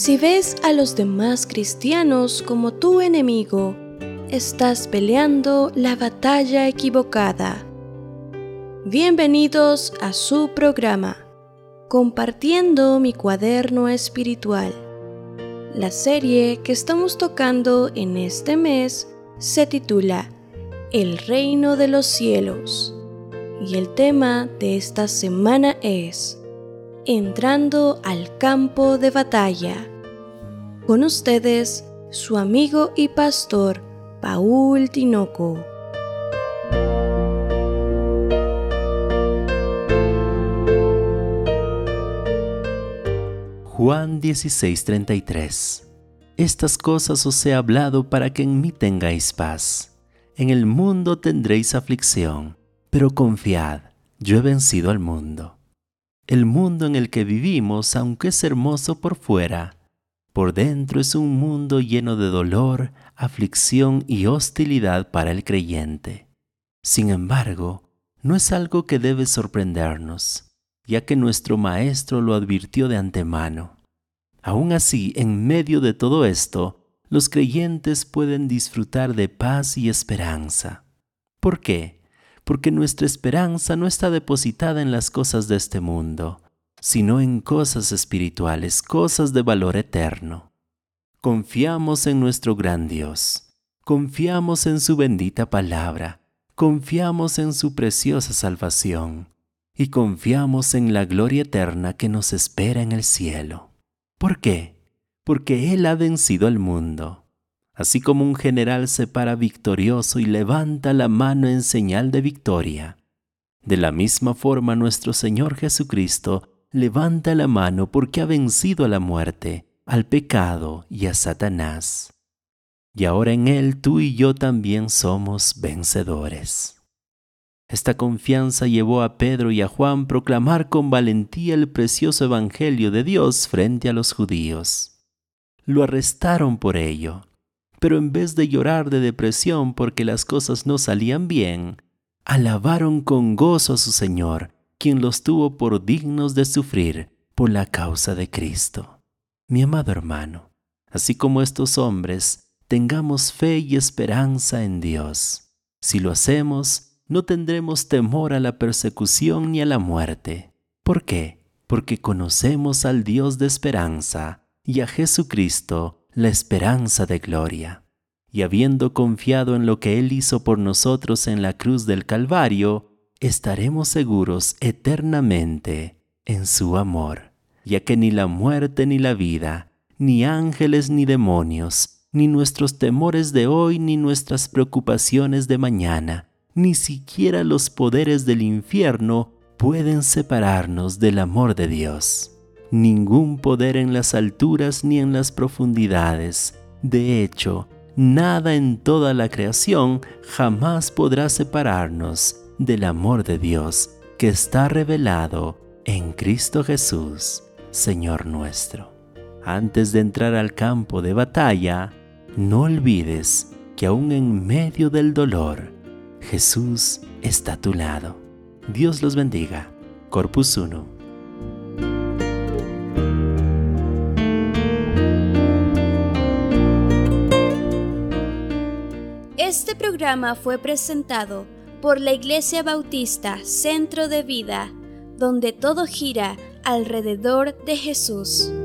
Si ves a los demás cristianos como tu enemigo, estás peleando la batalla equivocada. Bienvenidos a su programa, Compartiendo mi cuaderno espiritual. La serie que estamos tocando en este mes se titula El Reino de los Cielos, y el tema de esta semana es Entrando al campo de batalla. Con ustedes, su amigo y pastor, Paul Tinoco. Juan 16:33. Estas cosas os he hablado para que en mí tengáis paz. En el mundo tendréis aflicción, pero confiad, yo he vencido al mundo. El mundo en el que vivimos, aunque es hermoso por fuera, por dentro es un mundo lleno de dolor, aflicción y hostilidad para el creyente. Sin embargo, no es algo que debe sorprendernos, ya que nuestro Maestro lo advirtió de antemano. Aún así, en medio de todo esto, los creyentes pueden disfrutar de paz y esperanza. ¿Por qué? Porque nuestra esperanza no está depositada en las cosas de este mundo, sino en cosas espirituales, cosas de valor eterno. Confiamos en nuestro gran Dios, confiamos en su bendita palabra, confiamos en su preciosa salvación y confiamos en la gloria eterna que nos espera en el cielo. ¿Por qué? Porque Él ha vencido al mundo. Así como un general se para victorioso y levanta la mano en señal de victoria, de la misma forma nuestro Señor Jesucristo levanta la mano porque ha vencido a la muerte, al pecado y a Satanás. Y ahora en Él tú y yo también somos vencedores. Esta confianza llevó a Pedro y a Juan proclamar con valentía el precioso evangelio de Dios frente a los judíos. Lo arrestaron por ello, pero en vez de llorar de depresión porque las cosas no salían bien, alabaron con gozo a su Señor, quien los tuvo por dignos de sufrir por la causa de Cristo. Mi amado hermano, así como estos hombres, tengamos fe y esperanza en Dios. Si lo hacemos, no tendremos temor a la persecución ni a la muerte. ¿Por qué? Porque conocemos al Dios de esperanza y a Jesucristo, la esperanza de gloria. Y habiendo confiado en lo que Él hizo por nosotros en la cruz del Calvario, estaremos seguros eternamente en su amor, ya que ni la muerte ni la vida, ni ángeles ni demonios, ni nuestros temores de hoy ni nuestras preocupaciones de mañana, ni siquiera los poderes del infierno pueden separarnos del amor de Dios. Ningún poder en las alturas ni en las profundidades. De hecho, nada en toda la creación jamás podrá separarnos del amor de Dios que está revelado en Cristo Jesús, Señor nuestro. Antes de entrar al campo de batalla, no olvides que aún en medio del dolor, Jesús está a tu lado. Dios los bendiga. Corpus Uno. Este programa fue presentado por la Iglesia Bautista Centro de Vida, donde todo gira alrededor de Jesús.